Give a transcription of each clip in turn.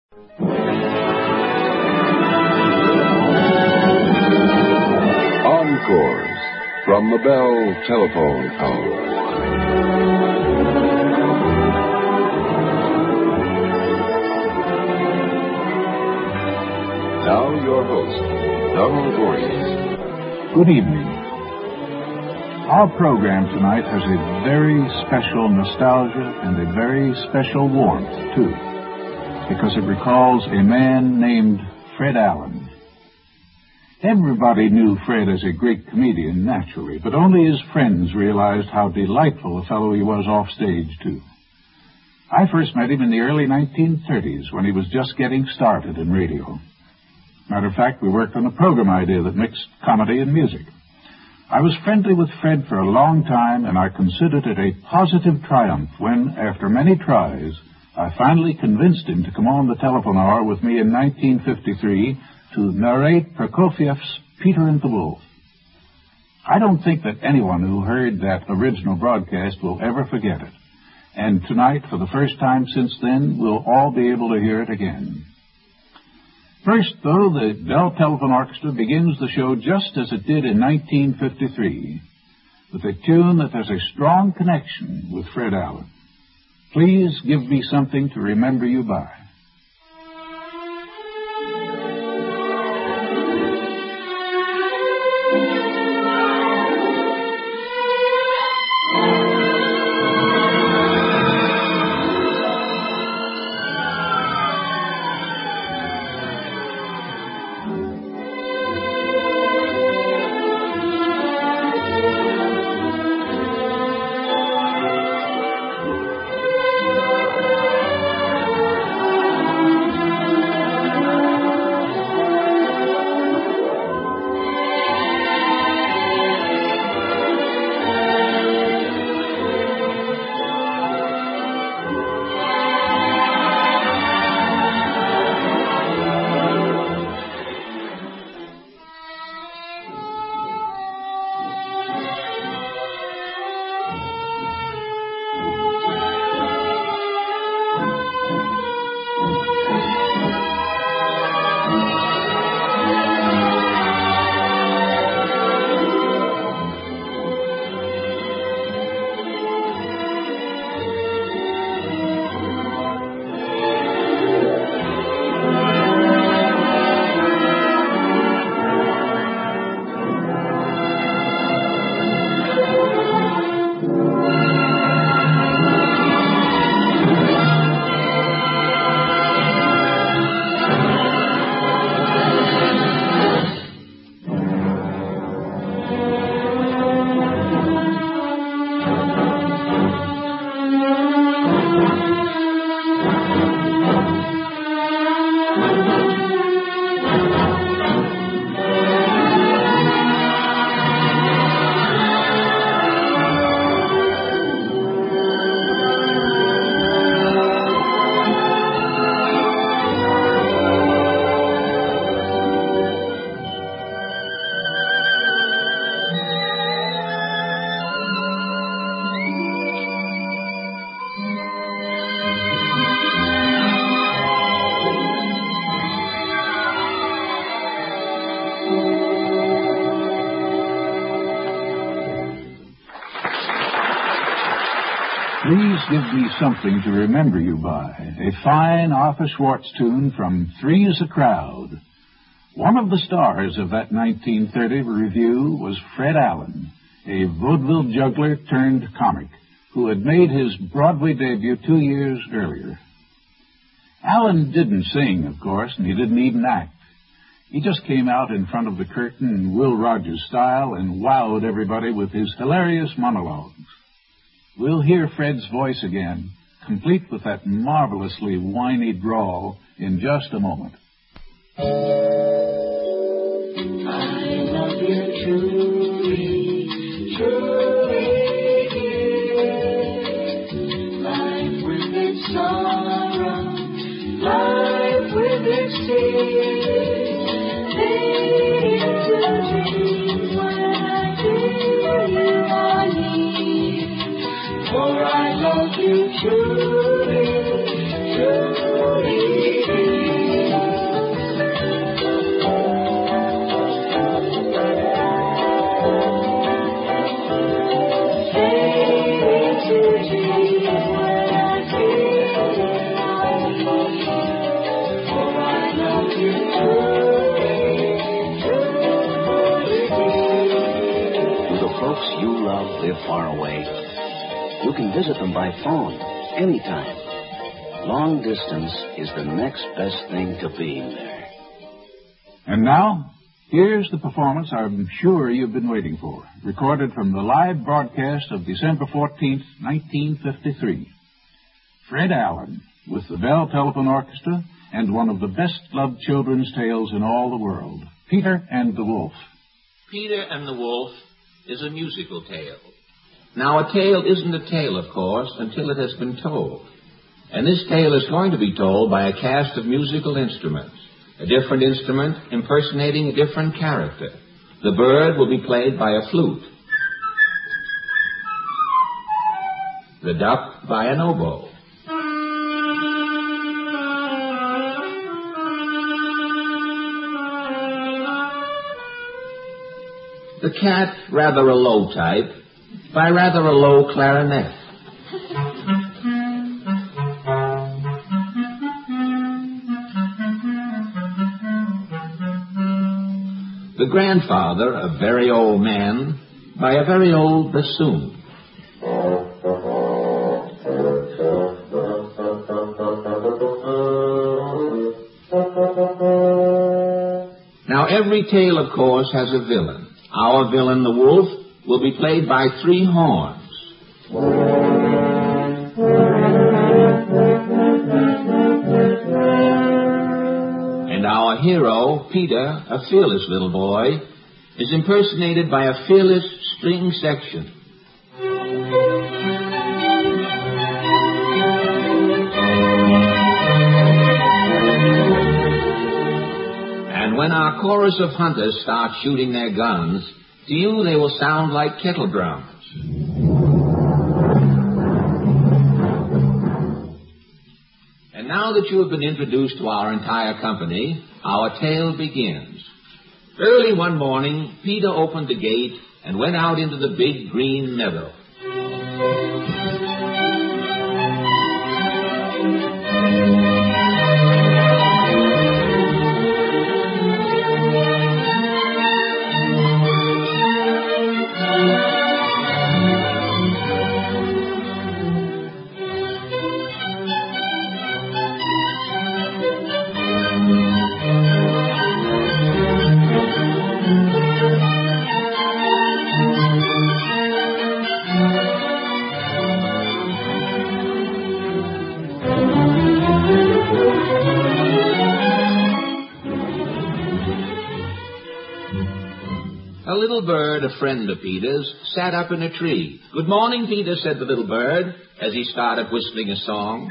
Encores from the Bell Telephone Hour. Now your host, Donald Voorhees. Good evening. Our program tonight has a very special nostalgia and a very special warmth, too, because it recalls a man named Fred Allen. Everybody knew Fred as a great comedian, naturally, but only his friends realized how delightful a fellow he was off stage, too. I first met him in the early 1930s when he was just getting started in radio. Matter of fact, we worked on a program idea that mixed comedy and music. I was friendly with Fred for a long time, and I considered it a positive triumph when, after many tries, I finally convinced him to come on the telephone hour with me in 1953 to narrate Prokofiev's Peter and the Wolf. I don't think that anyone who heard that original broadcast will ever forget it. And tonight, for the first time since then, we'll all be able to hear it again. First, though, the Bell Telephone Orchestra begins the show just as it did in 1953, with a tune that has a strong connection with Fred Allen. Please give me something to remember you by. Please Give Me Something to Remember You By, a fine Arthur Schwartz tune from Three's a Crowd. One of the stars of that 1930 review was Fred Allen, a vaudeville juggler turned comic, who had made his Broadway debut 2 years earlier. Allen didn't sing, of course, and he didn't even act. He just came out in front of the curtain in Will Rogers style and wowed everybody with his hilarious monologues. We'll hear Fred's voice again, complete with that marvelously whiny drawl, in just a moment. I love you truly, truly, dear. Life with its sorrow, life with its tears, leads to dreams when I feel you are near. For I love you truly, truly, dear. love live far away. You can visit them by phone anytime. Long distance is the next best thing to being there. And now, here's the performance I'm sure you've been waiting for, recorded from the live broadcast of December 14th, 1953. Fred Allen, with the Bell Telephone Orchestra, and one of the best-loved children's tales in all the world, Peter and the Wolf. Peter and the Wolf is a musical tale. Now, a tale isn't a tale, of course, until it has been told. And this tale is going to be told by a cast of musical instruments, a different instrument impersonating a different character. The bird will be played by a flute, the duck by an oboe, the cat, rather a low type, by rather a low clarinet. The grandfather, a very old man, by a very old bassoon. Now, every tale, of course, has a villain. Our villain, the wolf, will be played by three horns. And our hero, Peter, a fearless little boy, is impersonated by a fearless string section. And when our chorus of hunters start shooting their guns, to you they will sound like kettle drums. And now that you have been introduced to our entire company, our tale begins. Early one morning, Peter opened the gate and went out into the big green meadow. A little bird, a friend of Peter's, sat up in a tree. "Good morning, Peter," said the little bird, as he started whistling a song.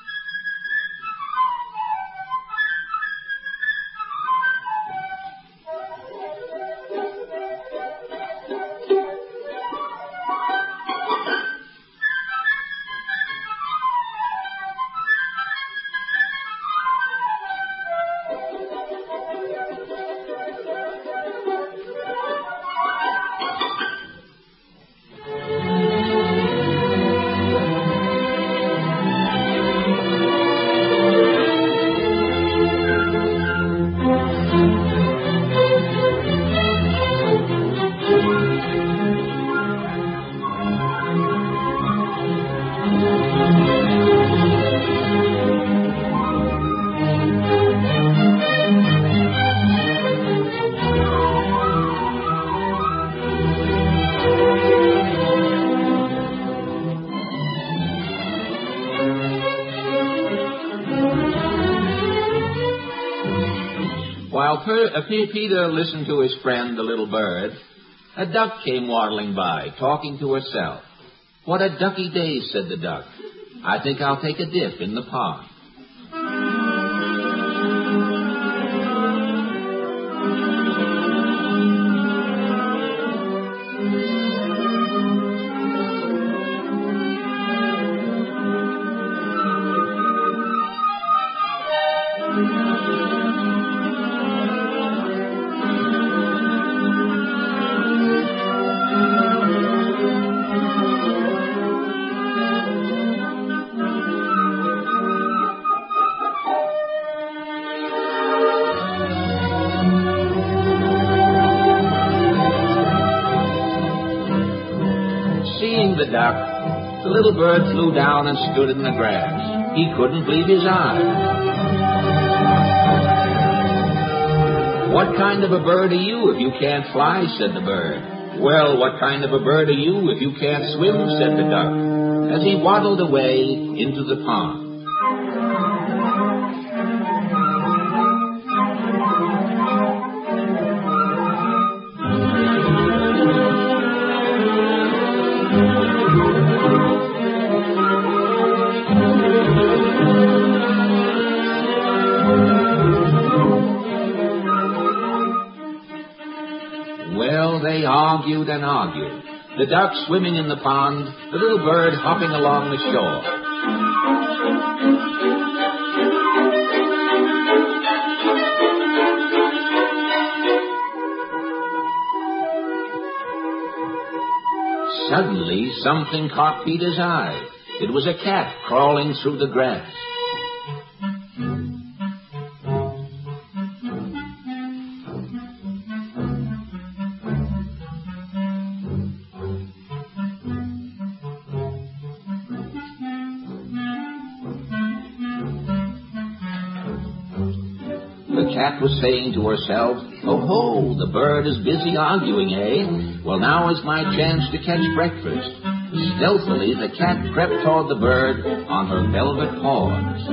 While Peter listened to his friend, the little bird, a duck came waddling by, talking to herself. "What a ducky day," said the duck. "I think I'll take a dip in the pond." duck. The little bird flew down and stood in the grass. He couldn't believe his eyes. "What kind of a bird are you if you can't fly?" said the bird. "Well, what kind of a bird are you if you can't swim?" said the duck, as he waddled away into the pond. Well, they argued and argued. The duck swimming in the pond, the little bird hopping along the shore. Suddenly, something caught Peter's eye. It was a cat crawling through the grass. The cat was saying to herself, "Oh ho, the bird is busy arguing, eh? Well, now is my chance to catch breakfast." Stealthily, the cat crept toward the bird on her velvet paws.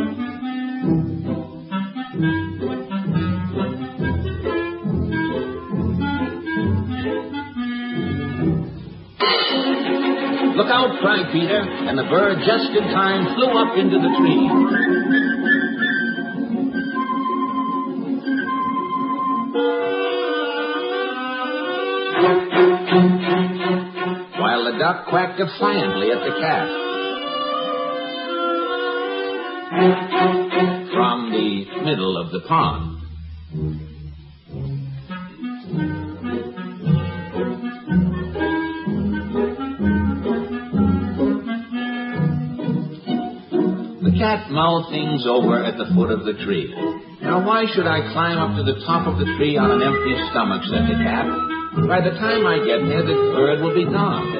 "Look out!" cried Peter, and the bird just in time flew up into the tree. While the duck quacked defiantly at the cat. From the middle of the pond. The cat mulled things over at the foot of the tree. "Now, why should I climb up to the top of the tree on an empty stomach?" said the cat. "By the time I get there, the bird will be gone."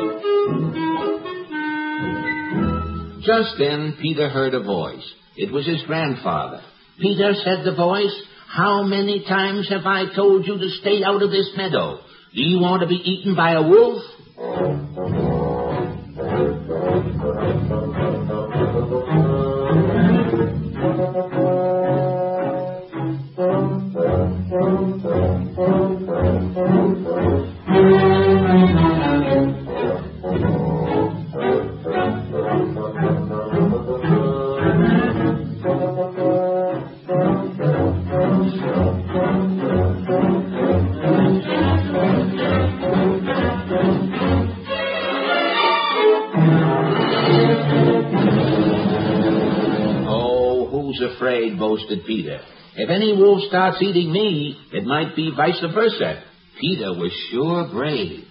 Just then, Peter heard a voice. It was his grandfather. "Peter," said the voice, "how many times have I told you to stay out of this meadow? Do you want to be eaten by a wolf?" "Who's afraid?" boasted Peter. "If any wolf starts eating me, it might be vice versa." Peter was sure brave.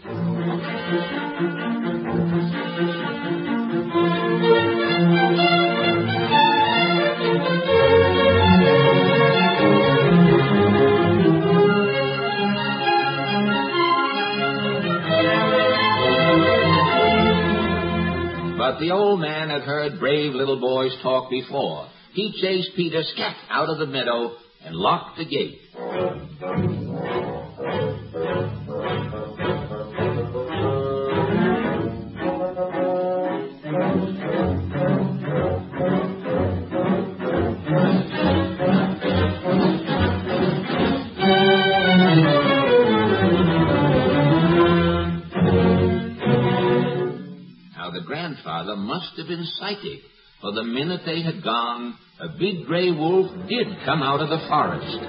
But the old man had heard brave little boys talk before. He chased Peter scat out of the meadow and locked the gate. Now the grandfather must have been psychic. For the minute they had gone, a big gray wolf did come out of the forest.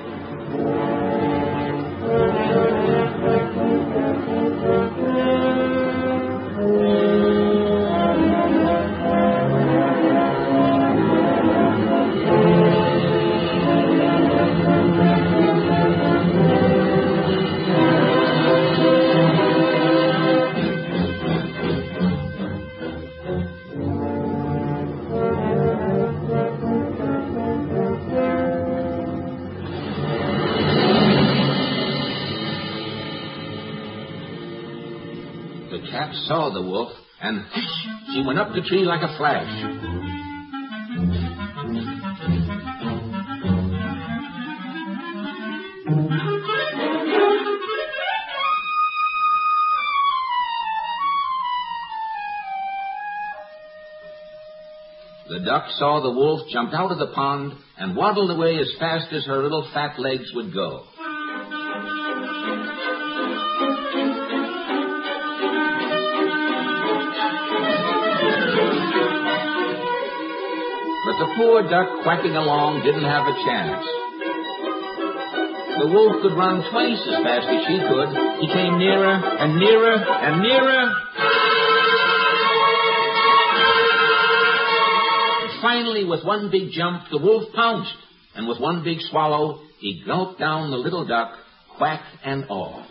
The cat saw the wolf and she went up the tree like a flash. The duck saw the wolf, jumped out of the pond, and waddled away as fast as her little fat legs would go. But the poor duck, quacking along, didn't have a chance. The wolf could run twice as fast as she could. He came nearer and nearer and nearer. Finally, with one big jump, the wolf pounced, and with one big swallow, he gulped down the little duck, quack and all.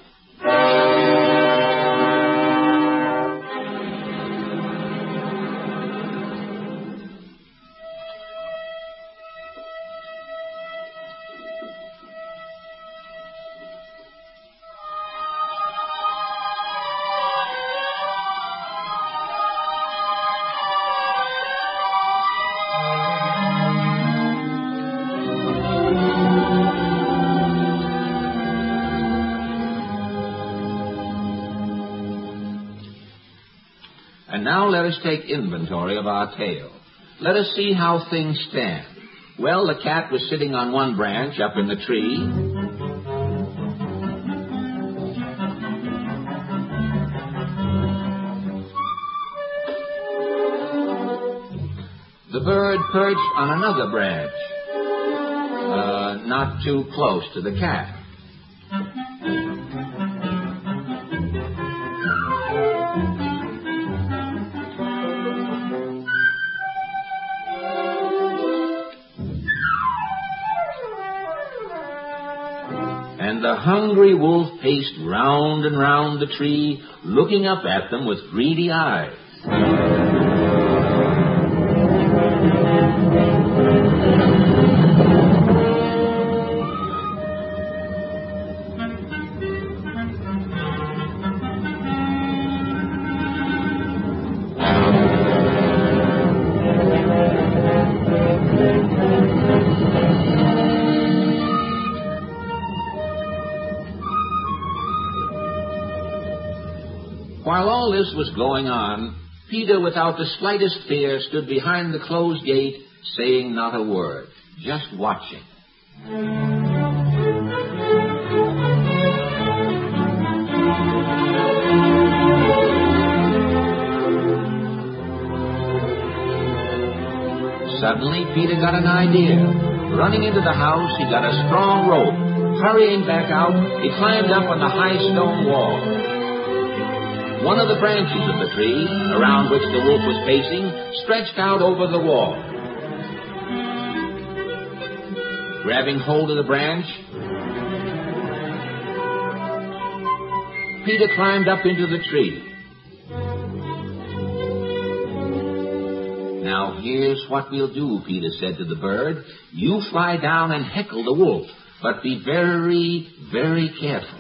And now let us take inventory of our tale. Let us see how things stand. Well, the cat was sitting on one branch up in the tree. The bird perched on another branch, not too close to the cat. And the hungry wolf paced round and round the tree, looking up at them with greedy eyes. While all this was going on, Peter, without the slightest fear, stood behind the closed gate, saying not a word, just watching. Suddenly, Peter got an idea. Running into the house, he got a strong rope. Hurrying back out, he climbed up on the high stone wall. One of the branches of the tree, around which the wolf was pacing, stretched out over the wall. Grabbing hold of the branch, Peter climbed up into the tree. Now, here's what we'll do, Peter said to the bird. You fly down and heckle the wolf, but be very, very careful.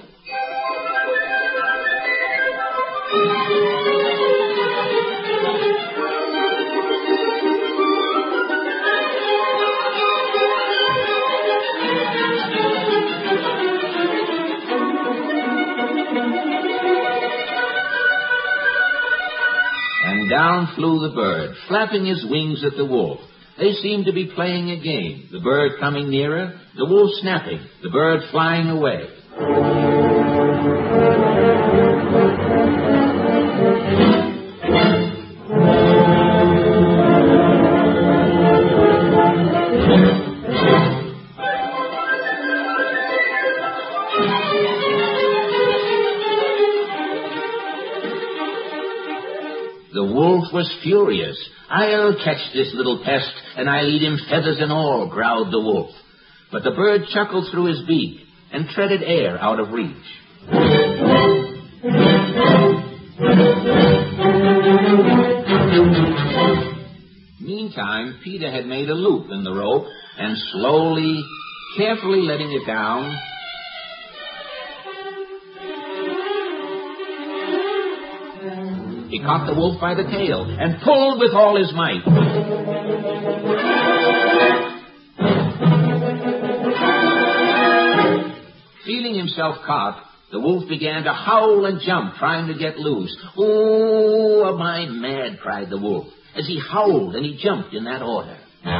And down flew the bird, flapping his wings at the wolf. They seemed to be playing a game, the bird coming nearer, the wolf snapping, the bird flying away. The wolf was furious. I'll catch this little pest, and I'll eat him feathers and all, growled the wolf. But the bird chuckled through his beak and treaded air out of reach. Meantime, Peter had made a loop in the rope, and slowly, carefully letting it down, He caught the wolf by the tail and pulled with all his might. Feeling himself caught, the wolf began to howl and jump, trying to get loose. "Oh, am I mad?" cried the wolf, as he howled and he jumped in that order.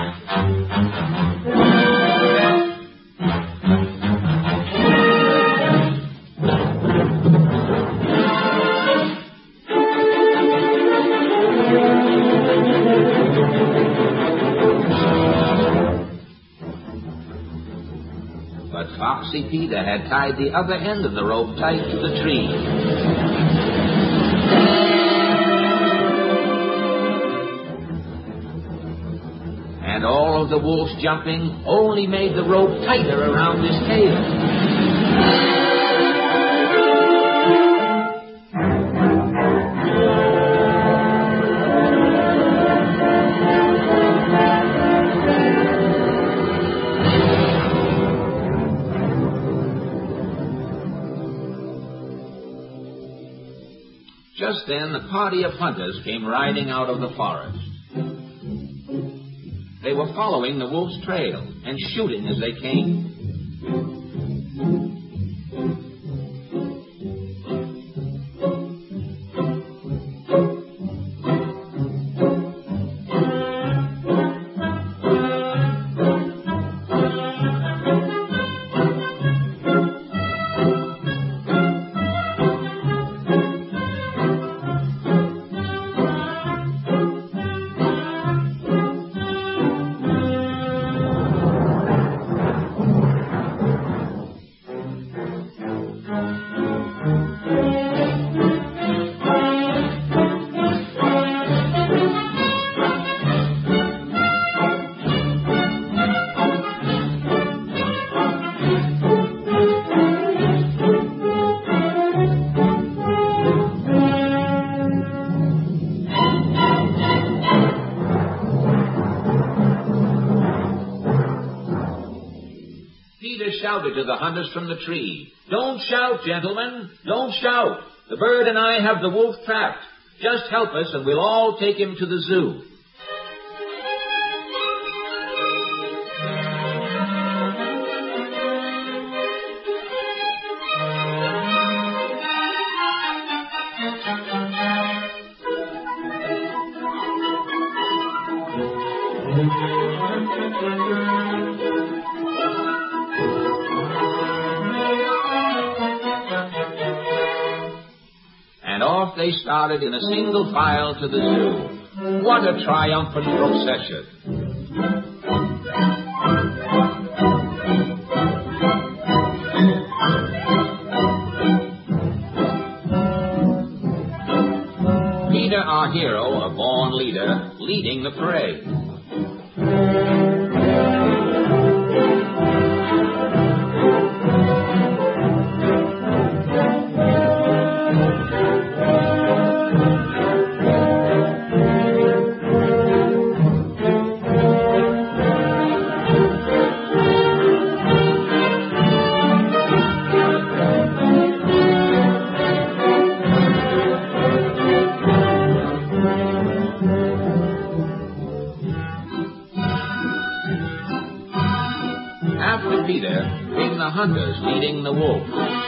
But Foxy Peter had tied the other end of the rope tight to the tree. And all of the wolf's jumping only made the rope tighter around his tail. Just then, a party of hunters came riding out of the forest. They were following the wolf's trail and shooting as they came. Shouted to the hunters from the tree, "Don't shout, gentlemen, don't shout. The bird and I have the wolf trapped. Just help us and we'll all take him to the zoo." And off they started in a single file to the zoo. What a triumphant procession! Peter, our hero, a born leader, leading the parade. After Peter came the hunters leading the wolf.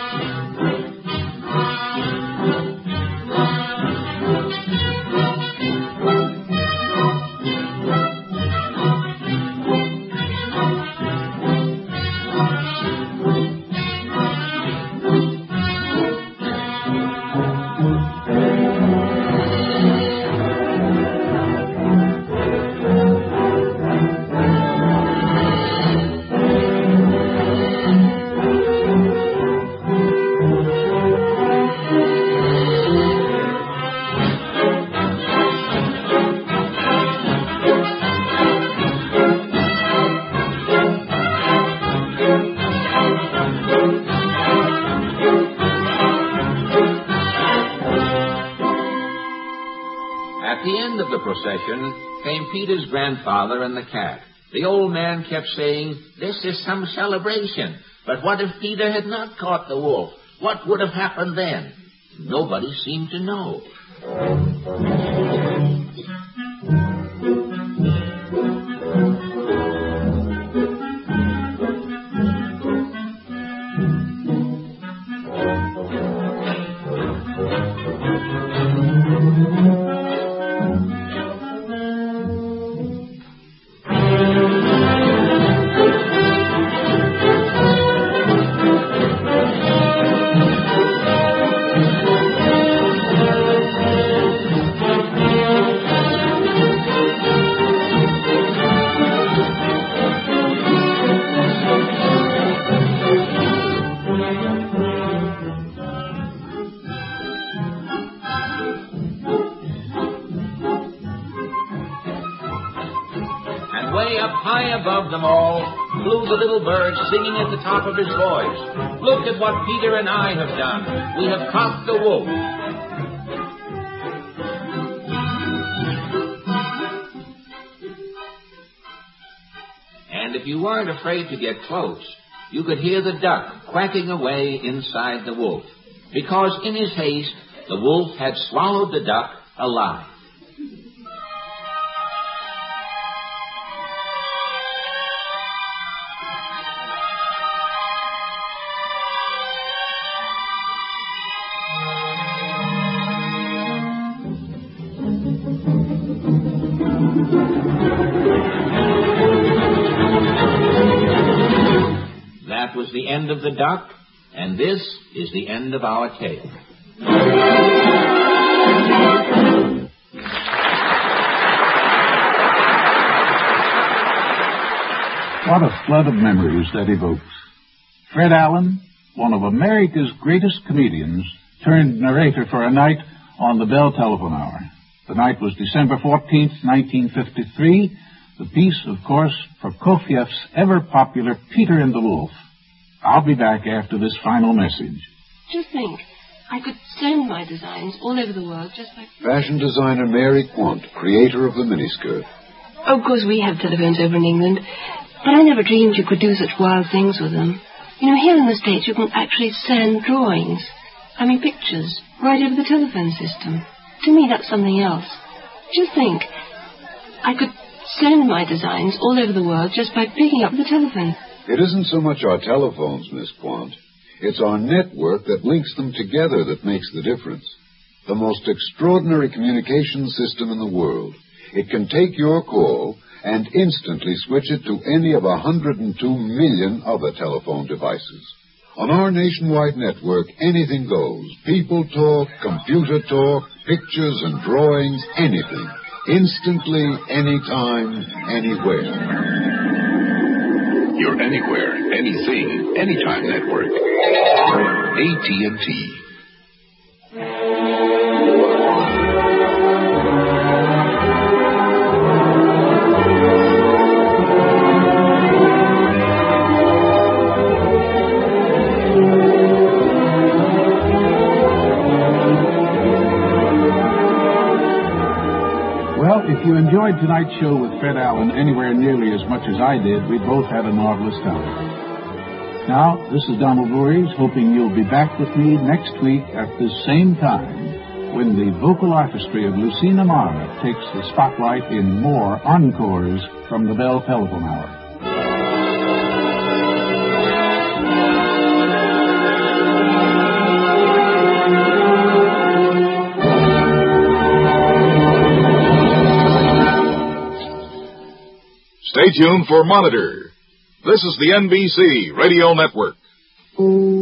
At the end of the procession came Peter's grandfather and the cat. The old man kept saying, "This is some celebration. But what if Peter had not caught the wolf? What would have happened then?" Nobody seemed to know. Way up high above them all flew the little bird singing at the top of his voice. Look at what Peter and I have done. We have caught the wolf. And if you weren't afraid to get close, you could hear the duck quacking away inside the wolf, because in his haste, the wolf had swallowed the duck alive. That was the end of the duck, and this is the end of our tale. What a flood of memories that evokes. Fred Allen, one of America's greatest comedians, turned narrator for a night on the Bell Telephone Hour. The night was December 14th, 1953. The piece, of course, Prokofiev's ever-popular Peter and the Wolf. I'll be back after this final message. Just think, I could send my designs all over the world just by... Fashion designer Mary Quant, creator of the miniskirt. Oh, of course, we have telephones over in England, but I never dreamed you could do such wild things with them. You know, here in the States, you can actually send drawings. I mean, pictures, right over the telephone system. To me, that's something else. Just think, I could send my designs all over the world just by picking up the telephone. It isn't so much our telephones, Miss Quant. It's our network that links them together that makes the difference. The most extraordinary communication system in the world. It can take your call and instantly switch it to any of 102 million other telephone devices. On our nationwide network, anything goes. People talk, computer talk, pictures and drawings, anything. Instantly, anytime, anywhere. Your anywhere, anything, anytime network. AT&T. If you enjoyed tonight's show with Fred Allen anywhere nearly as much as I did, we both had a marvelous time. Now, this is Donald Voorhees, hoping you'll be back with me next week at this same time when the vocal artistry of Lucina Mara takes the spotlight in more encores from the Bell Telephone Hour. Stay tuned for Monitor. This is the NBC Radio Network.